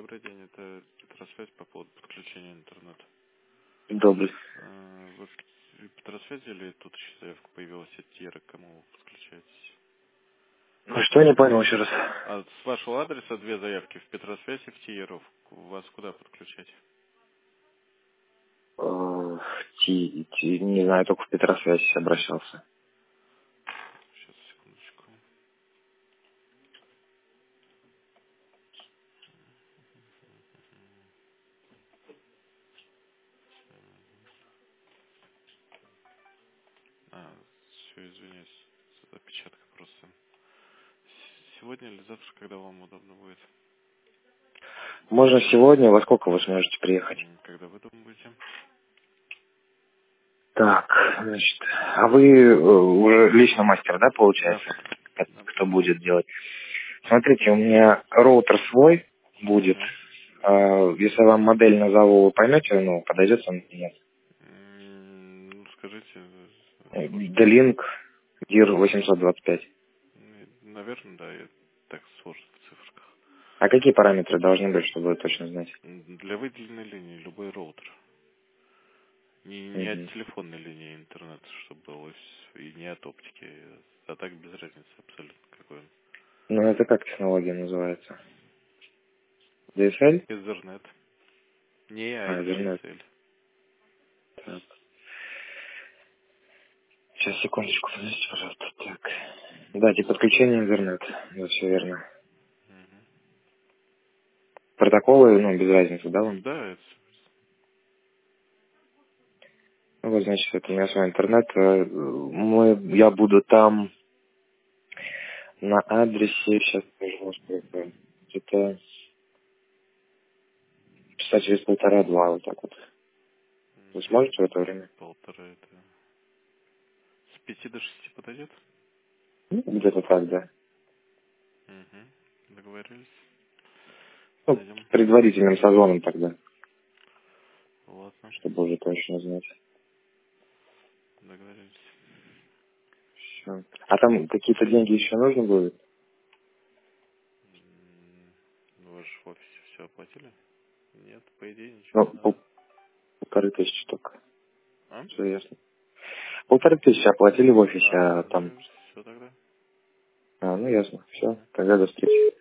Добрый день, это Петросвязь по поводу подключения интернета. Добрый. Вы в Петросвязи или тут еще заявка появилась от Тьеры, к кому вы подключаетесь? Ну что, не понял еще раз. А с вашего адреса две заявки в Петросвязь и в Тьеру. Вас куда подключать? Не знаю, только в Петросвязь обращался. Сейчас, секундочку. Все, извиняюсь, опечатка просто. Сегодня или завтра, когда вам удобно будет? Можно сегодня, во сколько вы сможете приехать? Когда вы дома будете? Так, значит, а вы уже лично мастер, да, Да. получается? Да. Кто будет делать? Смотрите, у меня роутер свой будет. Угу. Если я вам модель назову, вы поймете, ну, подойдет он или нет? Ну, скажите, сложно. D-Link DIR 825. Наверное, да, я так сложно в цифрах. А какие параметры должны быть, чтобы вы точно знать? Для выделенной линии любой роутер. Не от Мгм. телефонной линии интернета, чтобы было, и не от оптики. А так без разницы абсолютно какой он. Ну, это как технология называется? DSL? Ethernet. Не Ethernet. ADSL. Так. Сейчас, секундочку, подождите, пожалуйста. Так. Дате подключения интернет. Да, все верно. Мгм. Протоколы, ну, без разницы, да, вам? Да, это Ну, вот, значит, это у меня свой интернет. Я буду там на адресе, сейчас скажу, господи, какой. Это часа через полтора-два, вот так вот. Вы сможете в это время? полтора это. С 5 до 6 подойдет? Ну, где-то так, да. Угу. Договорились. Ну, Зайдем. предварительным созвоном тогда, Ладно. чтобы уже точно знать. Договорились. Все. А там какие-то деньги еще нужно будет? Вы же в офисе все оплатили? Нет, по идее ничего Ну, не надо. 1500 только. А? Все ясно. 1500 оплатили в офисе, а там... Договорились. Все тогда. Ну ясно. Все. Тогда до встречи.